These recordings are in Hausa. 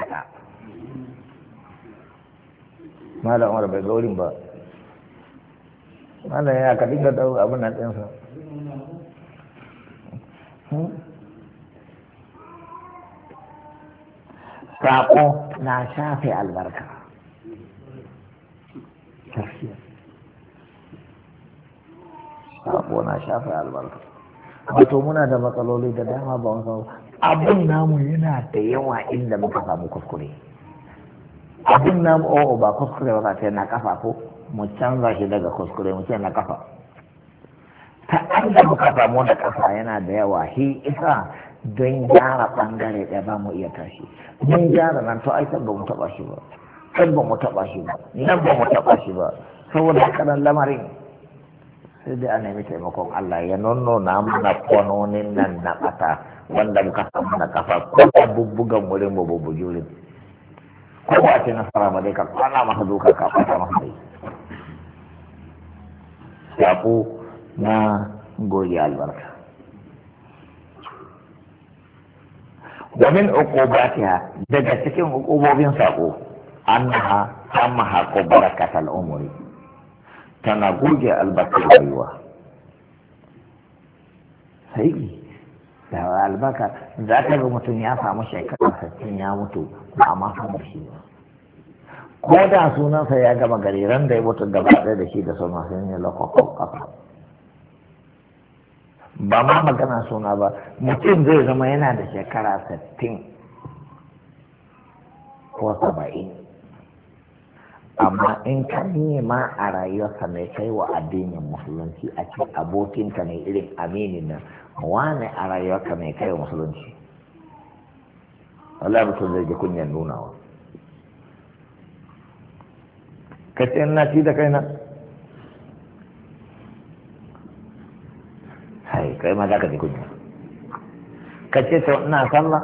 malam Umar bai ga wurin ba malam ya ka dinga dau abin nan ɗinsa saƙo na shafe albarka saƙo na shafe albarka wato muna da matsaloli da dama ba wasu abin namu yana da yawa inda muka samu kuskure abin namu ba kuskure ba ta na kafa ko mu canza shi daga kuskure mu ce na kafa ta inda muka samu da kafa yana da yawa shi isa don gyara bangare ɗaya ba mu iya tashi mun gyara nan to aikan ba mu taɓa shi ba kan ba mu taɓa shi ba nan ba mu taɓa shi ba saboda kanan lamarin sai dai a nemi taimakon Allah ya nonnona mana kwanonin nan na ƙasa wanda muka samu na kafa ko ta bubbugan wurin ba bubbugi wurin ko ba ce nasara ba dai ka kwana masa doka ka kwata masa dai saƙo na godiya albarka ومن عقوباتها daga cikin hukubobin sako annaha tamma barakatal umuri tana goge albarkar rayuwa sai da albarka za ka ga mutum ya samu shekara 60 ya mutu ba a ma samu shi ba ko da sunansa ya gama gari ran da ya mutu gaba ɗaya da shi da suna sun yi lokakon kafa ba ma magana suna ba mutum zai zama yana da shekara 60 ko 70 amma in ka nema a rayuwarsa mai kai wa addinin musulunci a ce abokinka ne irin aminin nan wane a rayuwarka mai kai wa musulunci Allah mutum zai ji kunyar nunawa ka ce na ci da kai na kai ma za ka ji kunya ka ce to ina sallah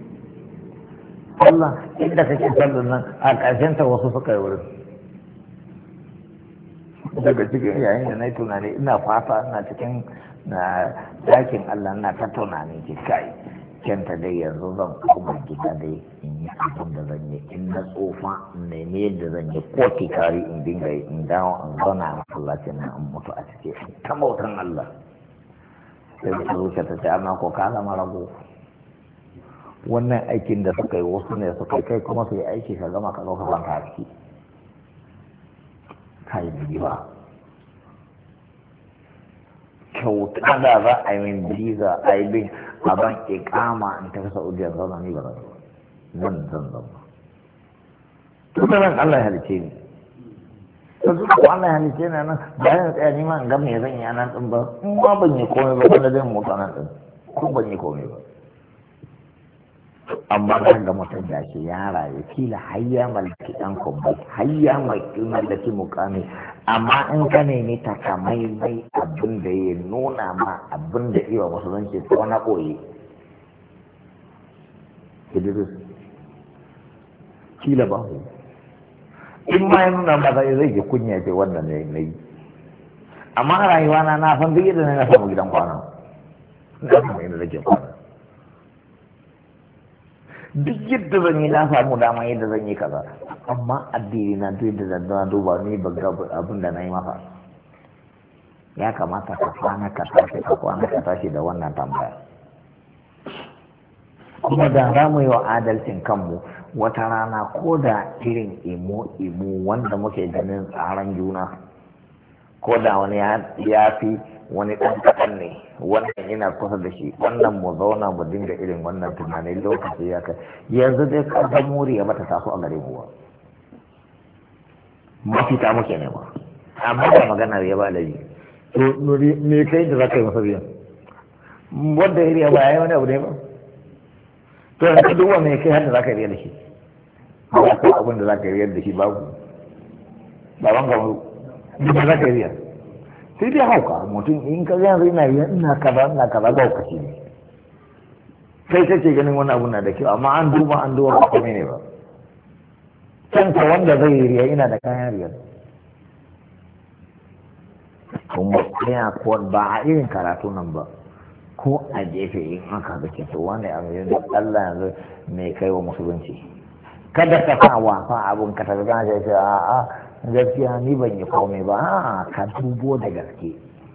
inda kake sallar nan a ƙarshen ta wasu suka yi wurin daga cikin yayin da na yi tunani ina fata ina cikin na dakin Allah na ta tunani ki kai kyanta dai yanzu zan kuma gida dai in yi abin da zan yi in na tsofa in nemi yadda zan yi ko tikari in dinga yi in dawo in zauna a masallacin nan in mutu a cike ta bautan Allah sai ta zuciya ta ce amma ko ka zama rago wannan aikin da suka yi wasu ne suka kai kuma su yi aiki ka gama ka zo ka kwanta a ciki ka yi biyu ba kyauta da za a yi min biza a yi bin a ban ikama in tafi sa'udiyar zauna ni ba zan zama tun da nan Allah ya halice ni ta zuwa ko Allah ya halice ni nan bayan tsaya ni ma in ga me zan yi a nan ɗin ba in ma ban yi komai ba wanda zai mutu nan ɗin ko ban yi komai ba amma kan ga mutum da shi ya rayu kila hayya mallaki ɗan kumbai hayya mallaki mukami amma in ka nemi takamaimai abin da ya nuna ma abin da iya musulunci ko na ɓoye Idris kila ba in ma ya nuna ba zai ji kunya ce wannan ne na yi amma rayuwa na san duk yadda na samu gidan kwana na samu inda nake kwana duk yadda zan yi na samu dama yadda zan yi kaza amma addini na duk yadda zan duba ni ba ga abin da na yi masa ya kamata ka kwana ka tashi da wannan tambaya kuma da za mu yi wa adalcin kanmu wata rana ko da irin imo wanda muke ganin tsaron juna ko da wani ya fi wani ɗan kaɗan ne wannan yana kusa da shi wannan mu zauna mu dinga irin wannan tunanin lokaci ya kai yanzu dai ƙarfin muri ya bata taso a gare mu mafita muke nema amma da maganar ya ba da yi to me kai da za ka yi masa biyan wanda ya ba ya yi wani abu ne ba to yanzu duba me kai har da za ka yi da shi ba ko abin da za ka yi da shi babu baban gamu ba za ka yi sai dai hauka mutum in ka zai ina kaza ba hauka shi ne sai kake ganin wani abu na da kyau amma an duba ba kome ne ba kanka wanda zai yi riya ina da kayan riyar kuma ya ko ba a irin karatu nan ba ko a gefe in aka ga to wani abu yanzu Allah yanzu mai kai wa musulunci kada ka sa wasa abun ka tafi kan sai a gaskiya ni ban yi komai ba a ka dubo da gaske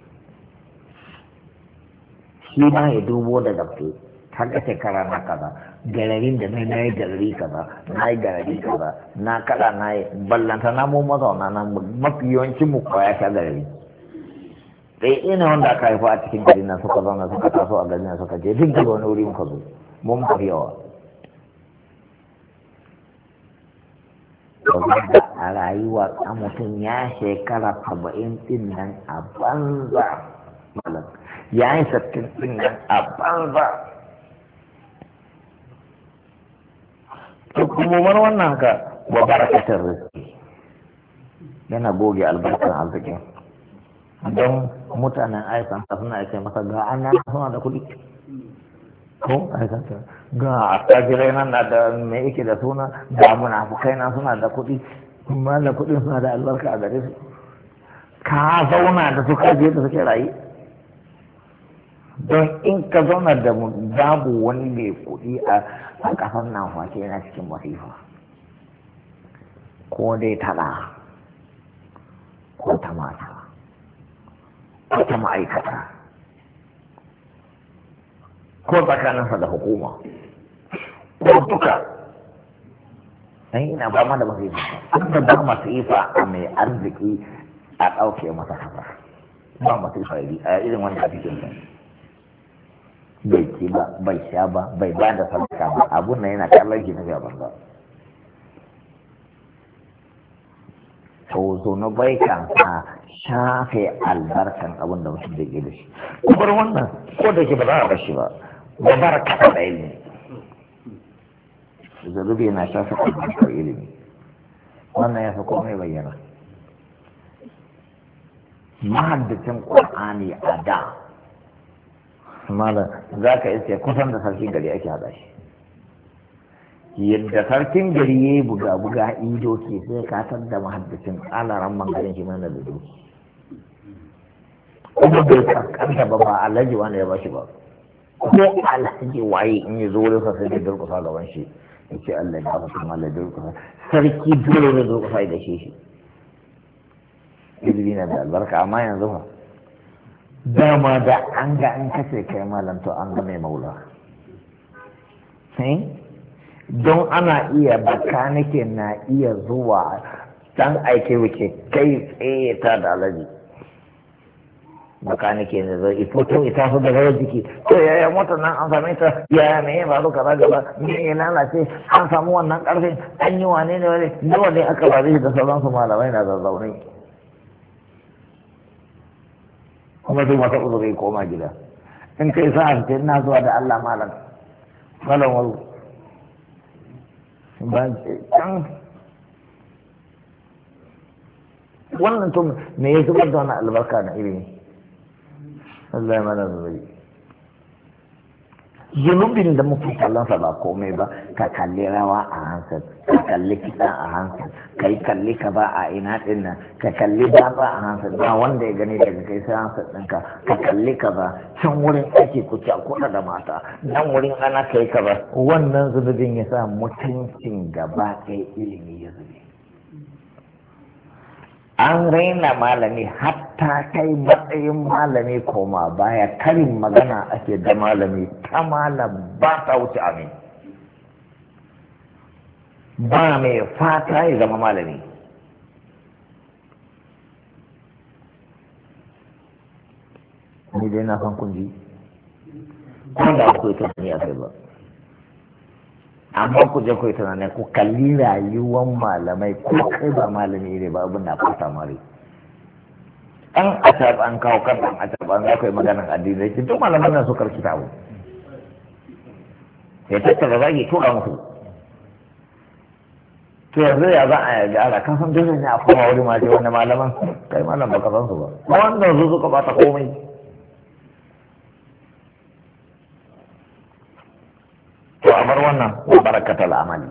shi ma ya dubo da gaske har da shekara na kaza gararin da na yi garari kaza na yi garari kaza na kada na yi ballanta na mu mazauna na mafi yawancin mu kwaya ta garari sai ina wanda aka haifa a cikin gari na suka zauna suka taso a gari na suka je duk daga wani wuri muka zo mun fi yawa a rayuwa a mutum ya shekara 70 din nan a banza malam ya yi 60 din nan a banza to kuma wannan haka wa barakatar rizki yana goge albarkar arzikin don mutanen aikan suna ake masa ga an suna da kuɗi ko aikata ga attajirai nan na da mai yake da suna ga munafukai na suna da kuɗi kuma da kuɗin suna da albarka a gare su ka zauna da su kaje da suke rayu don in ka zauna da babu wani mai kuɗi a kafan nan face yana cikin masifa ko dai taɗa ko ta mata ko ta ma'aikata ko tsakaninsa da hukuma ko duka dan ina ba ma da masifa da ba masifa a mai arziki a ɗauke masa kafa ba masifa a irin wanda cikin sa bai ci ba bai sha ba bai ba da sadaka ba abun nan yana kallon shi na gaban ba to zo na bai kan sa shafe albarkan abin da mutum da ke da shi kuma wannan ko da ke ba za a bar shi ba ba barka da ilimi zarubi yana shafe albarkar ilimi wannan ya fi komai bayyana mahaddacin ƙur'ani a da malam za ka iske kusan da sarkin gari ake haɗa shi yadda sarkin gari ya yi buga-buga ido ke sai katar da mahaddacin alaran mangarin shi mana da doki kuma bai kaskanta ba alhaji wanda ya bashi ba ko alhaji waye in yi zo wurin sai da durkusa gaban shi ya ce Allah ya ba su mala durkusa sarki dole ne durkusa da shi ilimi na da albarka amma yanzu ba dama da an ga an kace kai malam to an ga mai maula don ana iya bakanike na iya zuwa dan aike wuce kai tsaye ta da alaji bakanike ne zai fito ita su daga yau jiki to yaya motar nan an same ta yaya me ya faru kaza gaba me ya lalace an samu wannan karfin an yi wane ne wani nawa ne aka ba da sauransu malamai na zazzaunai kuma sai mata uzuri koma gida in kai sa'a ce ina zuwa da Allah malam walu ba can wannan tun me ya zubar da wani albarka na ilimi Allah ya mana zuri zunubin da muke kallonsa ba komai ba ka kalli rawa a hansar ka kalli kiɗa a hansar ka yi kalli ka ba a ina ɗin nan ka kalli ba a hansar ba wanda ya gani daga kai sai hansar ɗinka ka kalli ka ba can wurin ake ku kuɗa da mata nan wurin ana kai ka ba wannan zunubin ya sa mutuncin gaba ɗaya ilimi ya zube an raina malami hatta kai matsayin malami koma baya karin magana ake da malami ta malam ba ta wuce amin ba mai fata ya zama malami ni dai na san kunji ko da ku ita ne a kai ba amma ku je ku yi tunanin ku kalli rayuwar malamai ko kai ba malami ne ba abin na fata mare an asab an kawo kan an asab an za ku yi maganar addini ce duk malaman nan su karki tawo ya tattara zagi tura musu to yanzu ya za a gyara kan san dole ne a koma wuri ma ce wani malaman kai malam baka san su ba wannan su suka bata komai to a bar wannan wa barakatal amali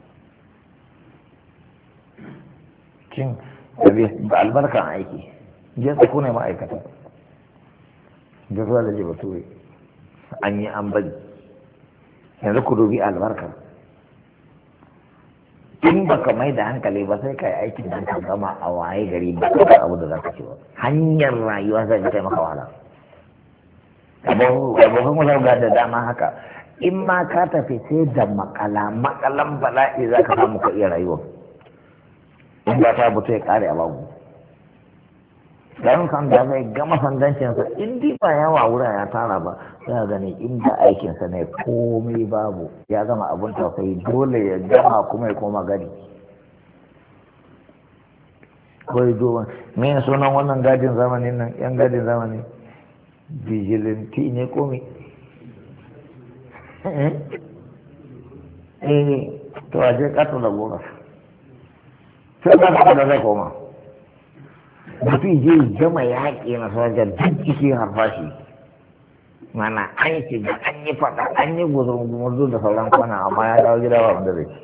kin da albarkan aiki je ku ne ma'aikata da zuwa da jiba turai an yi an bari yanzu ku dubi albarkar in baka mai da hankali ba sai kai aikin da ka gama a waye gari ba ka abu da zaka ci ba hanyar rayuwa zai ta maka wahala abokan wasu ga da dama haka in ma ka tafi sai da makalan bala'i za ka samu ka iya rayuwa in ba ta buto ya kare a babu dan sanda zai gama sandancinsa in dai ba yawa wurin ya tara ba za gani inda aikinsa ne komai babu ya gama abun tausayi dole ya gama kuma ya koma gadi kawai dogon me sunan wannan gadin zamanin nan yan gadin zamani vigilante ne komai to a je kato da gora sai ka da zai koma mutum je gama yaƙi na sojan duk ciki harfashi mana an shiga an yi faɗa an yi guzurgumurzu da sauran kwana amma ya dawo gida ba wanda zai ci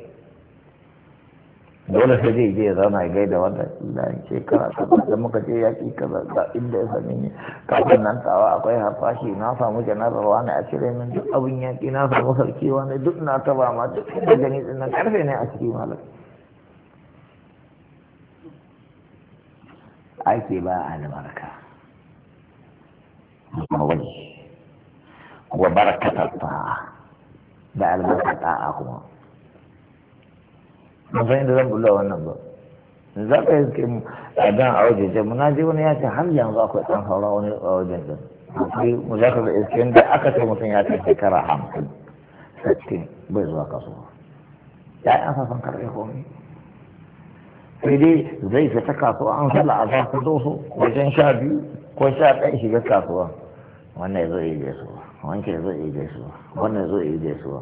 dole sai zai je ya zauna ya gaida wanda Allah shekara kaza da muka je yaƙi kaza ga inda ya sami ne kafin nan tawa akwai harfashi na samu janarar wani a cire min duk abin yaƙi na samu sarki wani duk na taba ma duk inda gani din nan karfe ne a ciki malam aiki ba a albarka wani wa barakatar ta'a da albarka ta'a kuma ban san inda zan bulla wannan ba za ka yi a dan a wajen ce muna je wani ya ce har yanzu akwai ɗan saura wani a wajen din akwai mu za ka da iske da aka ce mutum ya ce shekara 50 60 bai zuwa kasuwa ya yi an san karɓe komai sai dai zai fita kasuwa an sala a za su doso wajen 12 ko 11 shiga kasuwa wannan ya zo yi gaisuwa wanke ya zo yi gaisuwa wannan ya zo yi gaisuwa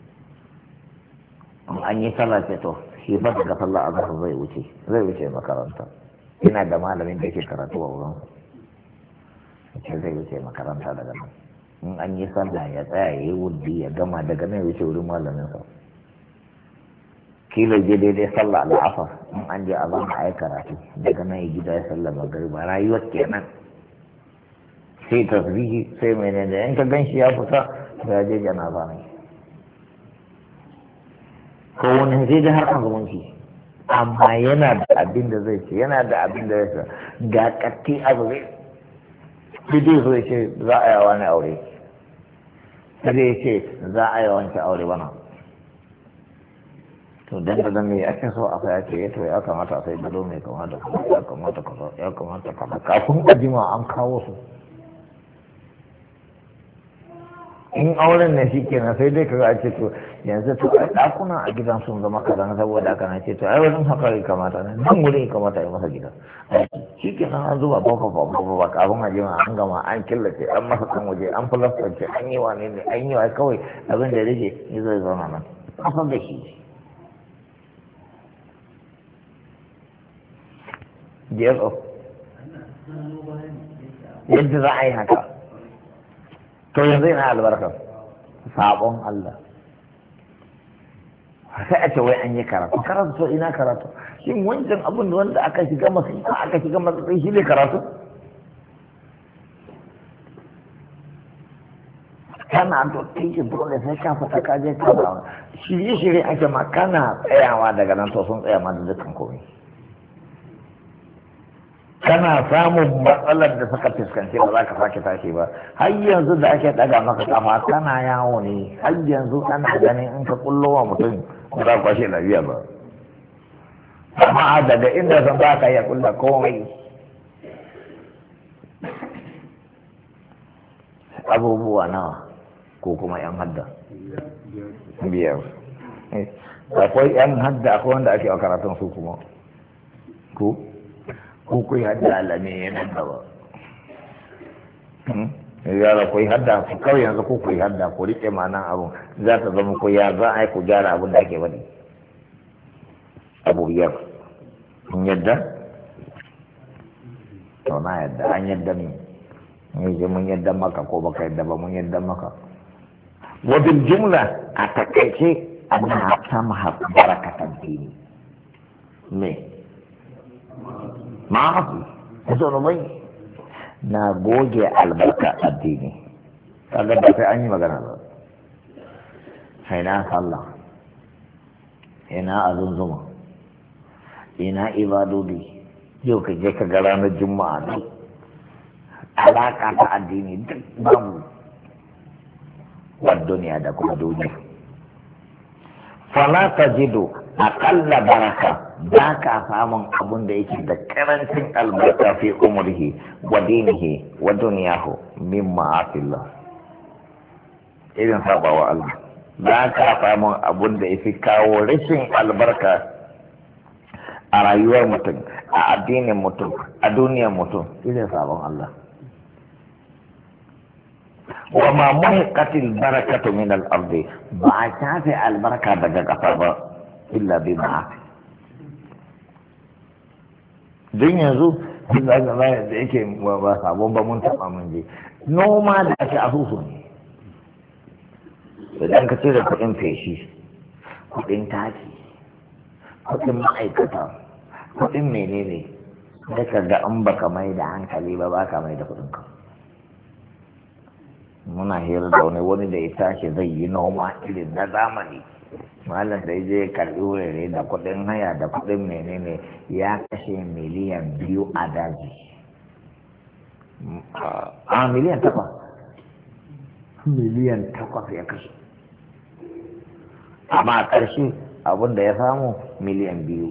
an yi sallah ce to shi fa daga sallah a zahar zai wuce makaranta ina da malamin da ke karatu a wurin ce zai wuce makaranta daga nan in an yi sallah ya tsaya ya yi wuddi ya gama daga nan ya wuce wurin malamin sa kila je daidai sallah al'asar in an je a zama a yi karatu daga nan ya gida ya sallah magariba rayuwar kenan sai tasbihi sai mai ne da yanka ganshi ya fita ya je janaza ne ko wani sai da harkar zumunci amma yana da abin da zai ce yana da abin da zai ce ga katti a zube sai dai so ya ce za a yi wani aure sai dai ya ce za a yi wancan aure bana to dan da dan me ake so a ya ce to ya kamata sai gado mai kamata ya kamata kaza ya kamata kaza kafin ajima an kawo su in auren ne shi kenan sai dai kaga a ce to yanzu to ai dakuna a gidan sun zama kaza saboda haka na ce to ai wajen haka ya kamata ne nan wurin ya kamata ya masa gida shi kenan an zuba ba kafin a jima an gama an killace an masa kan waje an fulastance an yi wane ne an yi wa kawai abin da ya rage ya zai zauna nan an san da shi jeso yadda za a yi haka to yanzu yana albarkar sabon Allah sai a ce wai an yi karatu to ina karatu shin wancan abin da wanda aka shiga masifa aka shiga matsayi shi ne karatu kana to kai dole sai ka fita ka je ka ba shirye ake ma kana tsayawa daga nan to sun tsaya ma da dukkan komai kana samun matsalar da suka fuskanci ba za ka sake tashi ba har yanzu da ake daga maka kafa kana yawo ne har yanzu ana ganin in ka kullo wa mutum ba za kwashe lafiya ba amma daga inda san ba ka iya kulla komai abubuwa nawa ko kuma yan hadda biyar akwai yan hadda akwai wanda ake a karatun su kuma ko kai hadda alame yana gaba yara kai hadda kawai yanzu ko kai hadda ko rike ma'anan abun za ta zama ko ya za a yi ku gyara abun da ake bari abu biyar mun yadda to na yadda an yadda ne ne mun yadda maka ko baka yadda ba mun yadda maka wa bil jumla a takaice annaha samaha barakatan dini me ma'afi zunubai na goge albarka addini kaga ba sai an yi magana ba sai na sallah ina azunzuma, ina ibadodi, yau ka je ka ga ranar juma'a duk alaƙa ta addini duk babu wa duniya da kuma duniya. Fala tajidu aqalla baraka, ba ka samun abun da yake da karancin albarka fi umrihi wa dinihi wa duniyahu min ma'atillah, irin sabawa Allah. Ba ka samun abun da yake kawo rashin albarka a rayuwar mutum, a addinin mutum, a duniyar mutum, irin sabon Allah. Wa ma muhiqqatil barakatu min al-ardi, ba a shafe albarka daga ƙasa ba illa bi ma'asi. Don yanzu da yake ba sabon ba mun taɓa mun je noma da ake asusu ne. Idan ka cire kuɗin feshi, kuɗin taki, kuɗin ma'aikata, kuɗin menene, da ka ga an baka mai da hankali ba baka mai da kuɗin ka. Muna hira da wani da ya tashi zai yi noma irin na zamani, malam da je karɓi wurare da kuɗin haya da kuɗin menene, ya kashe miliyan 2 a daji. A miliyan 8 ya kashe, amma a ƙarshe abin da ya samu miliyan 2.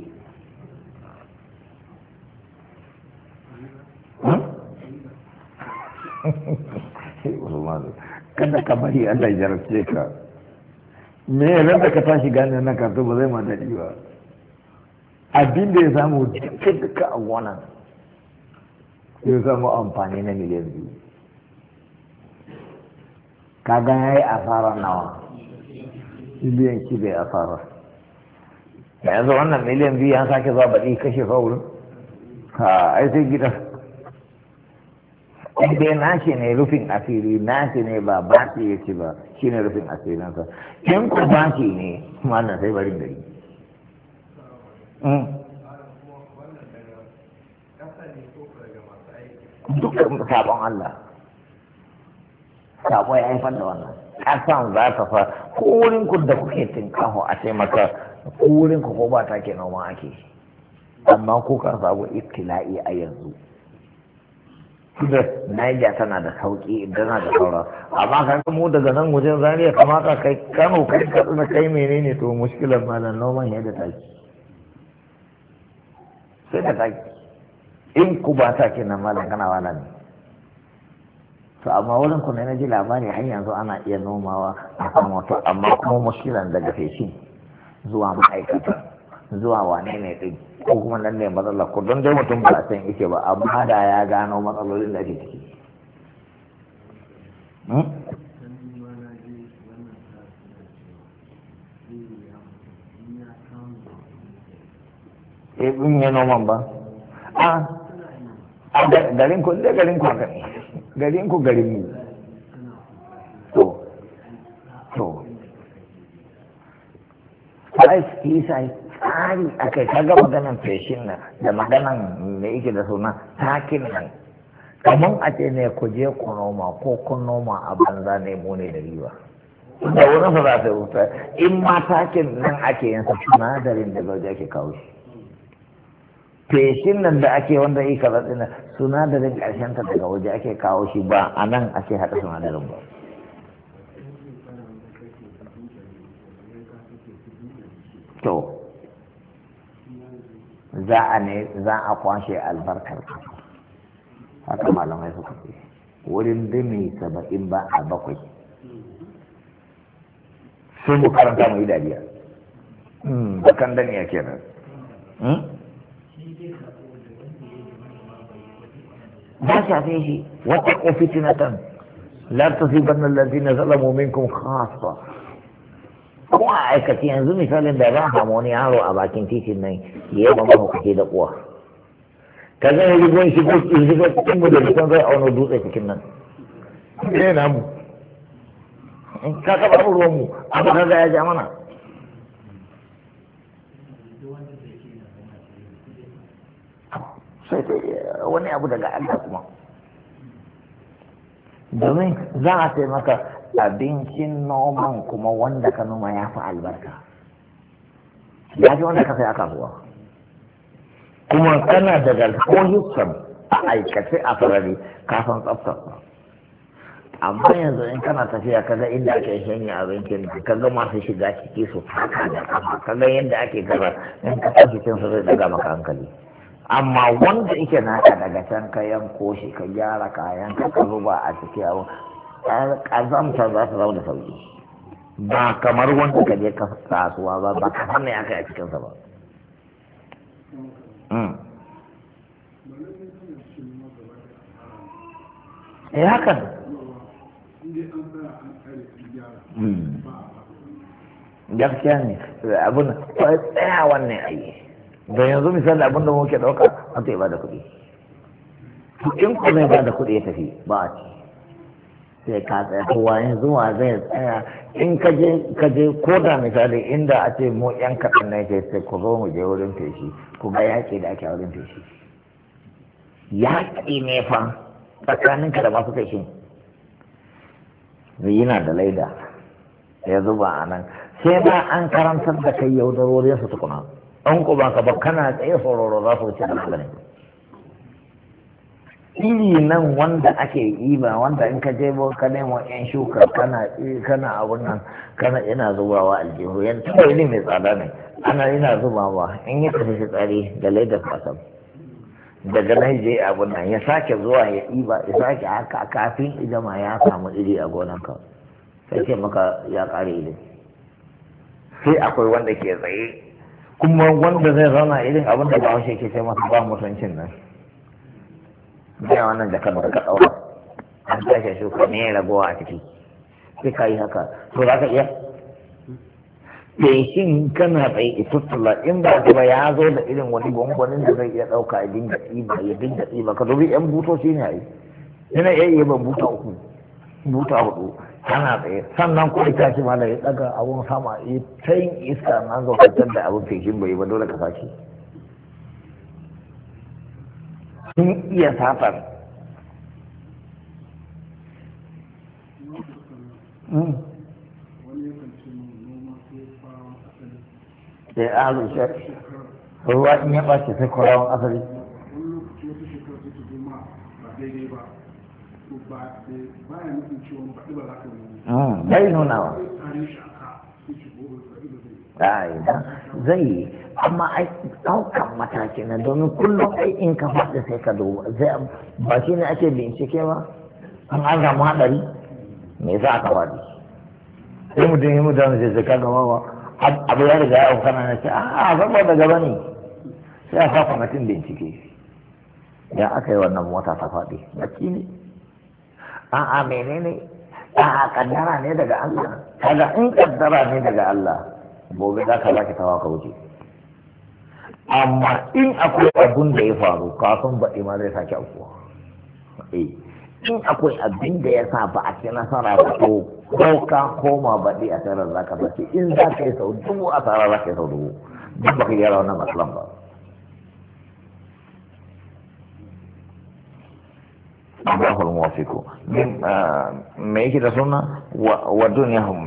Kada ka bari Allah ya jarabce ka, me ran da ka tashi gane na karto ba zai ma daɗi ba. Abin da ya samu duka a gonan ya samu amfani na miliyan 2, kaga ya yi asara nawa, miliyan 6 ya asara. Yanzu wannan miliyan 2 ya sake zuwa baɗi kashe faurin ha, ai sai gida. Inda nashi ne rufin asiri, nashi ne ba baki ya ci ba, shi ne rufin asirinsa. In ku baki ne malam sai barin gari. Dukkan sabon Allah, sabo ya haifar da wannan. Kasan za ta fa ko wurin ku da kuke tinkaho a ce maka ko wurin ku ko ba ta ke noma ake, amma ko ka samu ibtila'i a yanzu. da Niger tana da sauki tana da saura, amma kan mu daga nan wajen Zaria kamata kai Kano kai Katsina kai menene to mushkilar malam noman yadda taki sai da taki, in ku ba ta kenan malam kana wala ne. To amma wurin ku ne na ji labari har yanzu ana iya nomawa a kan wato, amma kuma mushkilan daga feshin zuwa ma'aikata zuwa wane ne din, ko kuma nan ne matsalar ku, don dai mutum ba a san yake ba, amma da ya gano matsalolin da ake ciki. In yi noman ba a garin ku da garin ku haka ne, garin ku garin mu to sai tsari a kai kaga maganan feshin nan da maganan da yake da suna takin nan, kamar a ce ne ku je ku noma ko kun noma a banza ne mu ne da riba da wurin sa za ta wuta. In ma takin nan ake yin sa sinadarin da gauje ake kawo shi, feshin nan da ake wanda yi kaza ɗin sinadarin ƙarshen ta daga waje ake kawo shi, ba a nan ake haɗa sinadarin ba. To za a kwashe albarkar haka malamai suka ce, wurin dumi 70 ba a 7 sun mu karanta mu yi dariya bakan daniya kenan. ba shafe shi wata fitinatan la tusibanna allazina zalamu minkum khassa. Ko a aikace yanzu misalin da za a samu wani yaro a bakin titin nan ya yi mamma hukace da kuwa, ka zai rigon shigo cikin mu da rigon zai auna dutse cikin nan ne namu, in ka kaba ruwan mu amma ka ga ya ja mana. Sai wani abu daga Allah kuma, domin za a sai maka abincin noman kuma wanda ka noma ya fi albarka. ya fi wanda ka sai a kasuwa kuma kana daga ko hissan a aikace a farari kafin tsaftar. Amma yanzu in kana tafiya kaga inda ake shanya abincin kaga masu shiga ciki su haka da kafa kaga yadda ake gaza in ka tafi cin su zai daga maka hankali. Amma wanda yake naka daga can ka yanko shi ka gyara kayan ka zuba a ciki abu kazamta za su zauna sauki ba kamar wanda ka je kasuwa ba ka san me aka yi a cikinsa ba. Hakan gaskiya ne abin tsaya wannan ayi don yanzu misali abin da muke ɗauka an ta ba da kuɗi in ko zai ba da kuɗi ya tafi ba a ci sai ka tsaya kowa yanzu wa zai tsaya in ka je ko da misali inda a ce mu yan kaɗan na ke sai ku zo mu je wurin feshi ku ga yaƙi da ake wurin feshi yaƙi ne fa tsakaninka da masu feshin yana da laida ya zuba a nan sai ba an karantar da kai yaudarorin su tukuna an ku ba ka ba kana tsaye sororo za su wuce da maganin iri nan wanda ake yi ba wanda in ka je ka nemo yan shuka kana abun nan kana ina zubawa aljihu yan tuba ne mai tsada ne ana ina zubawa in yi tafi shi tsari da laidar fasam daga nan je abun nan ya sake zuwa ya ɗiba ya sake haka kafin idama ya samu iri a gonanka sai ce maka ya ƙare iri sai akwai wanda ke tsaye kuma wanda zai zauna irin abin da ba ke sai masa ba mutuncin nan zai wannan jakar da ka ɗaura an tashi shuka ne ya ragowa a ciki sai ka yi haka to za ka iya feshin kana tsaye ituttula in ba ba ya zo da irin wani gwangwanin da zai iya ɗauka ya dinga ɗiba ka dubi yan butoci ne a yi yana iya yi ban buta uku buta hudu kana tsaye sannan kuma ita ce ma da ya ɗaga abun sama ya ta yin iska na zo fitar da abin feshin bai ba dole ka sake sun iya satar da ya rushe ruwa in ya ɓace sai kwarawan asali bai nunawa zai yi amma ai ɗaukan mataki na domin kullum ai in ka faɗi sai ka duba ba shi ne ake bincike ba an samu haɗari me za ka faɗi sai mutum yi mutane sai ka gama ba abu ya riga ya kana na ce a saboda gaba ne sai a sa kwamitin bincike ya aka yi wannan mota ta faɗi baki ne a'a menene a'a kaddara ne daga Allah kaga in kaddara ne daga Allah gobe za ka zaki tawa ka wuce amma in akwai abun da ya faru kafin baɗi ma zai sake aukuwa in akwai abin da ya sa ba a ci nasara ba to ko ka koma baɗi a tsarar za ka bace in za ka yi sau dubu a tsarar za ka yi sau dubu duk ba ka gyara wannan matsalan ba الله الموافق ما يجي رسولنا ودنياهم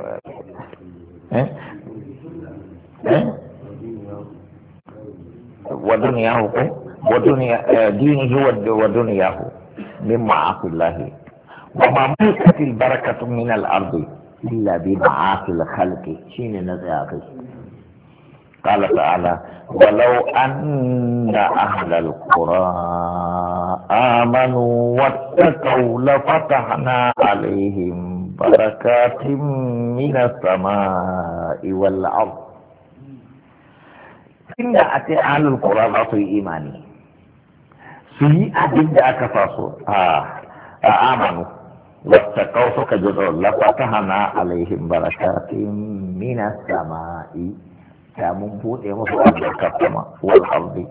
ودنياه دينه ودنياه من معاصي الله وما ملكت البركة من الأرض إلا بمعاصي الخلق شين نزاعي قال تعالى ولو أن أهل القرى آمنوا واتقوا لفتحنا عليهم بركات من السماء والأرض إن أتى أهل القرى في إيماني في أدب أكفاسوا آمنوا واتقوا فكجدوا لفتحنا عليهم بركات من السماء mun buɗe musu albarkar sama wal ardi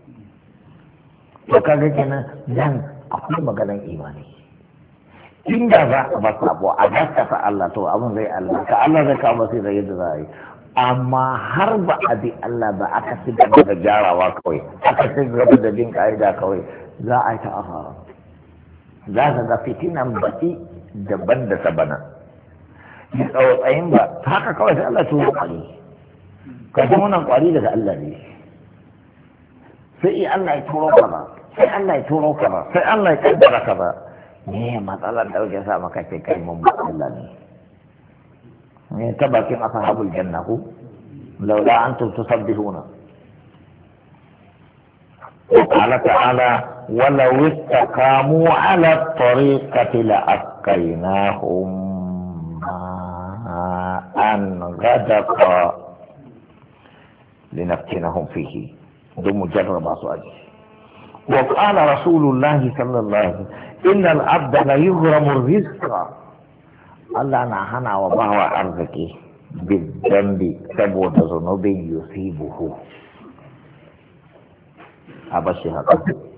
to kaga kenan nan akwai maganar imani inda za a ba sabo a gaskata Allah to abin zai Allah ka Allah zai kawo sai da yadda za a yi amma har ba a bi Allah ba aka ci gaba da gyarawa kawai aka ci gaba da bin ka'ida kawai za a yi ta asara za ka ga fitinan baki daban da ta bana tsautsayin ba haka kawai sai Allah turo kare kasan wannan kwari daga Allah ne sai Allah ya turo ka ba sai Allah ya turo ka ba sai Allah ya kaddara ka ba ne matsalar da kake sa maka ce kai mun Allah ne ta bakin ashabul janna ku laula antum tusabbihuna قال تعالى ولو استقاموا على الطريقة لأسقيناهم ماء غدقا لنفتنهم فيه دون مجرد أصواجه وقال رسول الله صلى الله عليه وسلم إن العبد لا يغرم الرزق الله نحن وضعه أرزقه بالذنب سبوة ذنوب يصيبه أبشر هذا